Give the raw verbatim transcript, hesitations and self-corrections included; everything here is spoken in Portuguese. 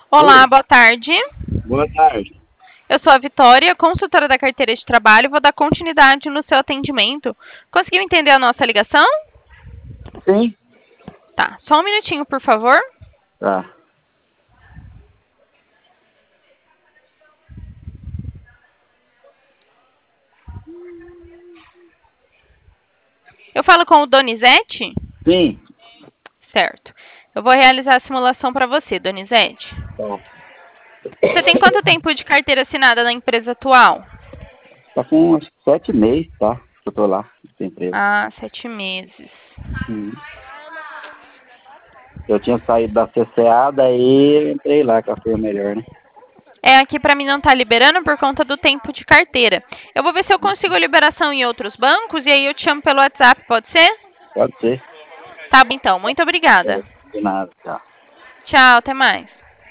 Olá, Oi, boa tarde. boa tarde. Eu sou a Vitória, consultora da carteira de trabalho. Vou dar continuidade no seu atendimento. Conseguiu entender a nossa ligação? Sim? Tá, só um minutinho, por favor. Tá. Eu falo com o Donizete? Sim. Certo. Eu vou realizar a simulação para você, Donizete. Tá. Você tem quanto tempo de carteira assinada na empresa atual? Tá com uns sete meses, tá? Que eu tô lá, nessa empresa. Ah, sete meses. Hum. Eu tinha saído da C C A, daí entrei lá, que foi o melhor, né? É, aqui para mim não tá liberando por conta do tempo de carteira. Eu vou ver se eu consigo liberação em outros bancos e aí eu te chamo pelo WhatsApp, pode ser? Pode ser. Tá bom, então. Muito obrigada. É, de nada, tá. Tchau, até mais.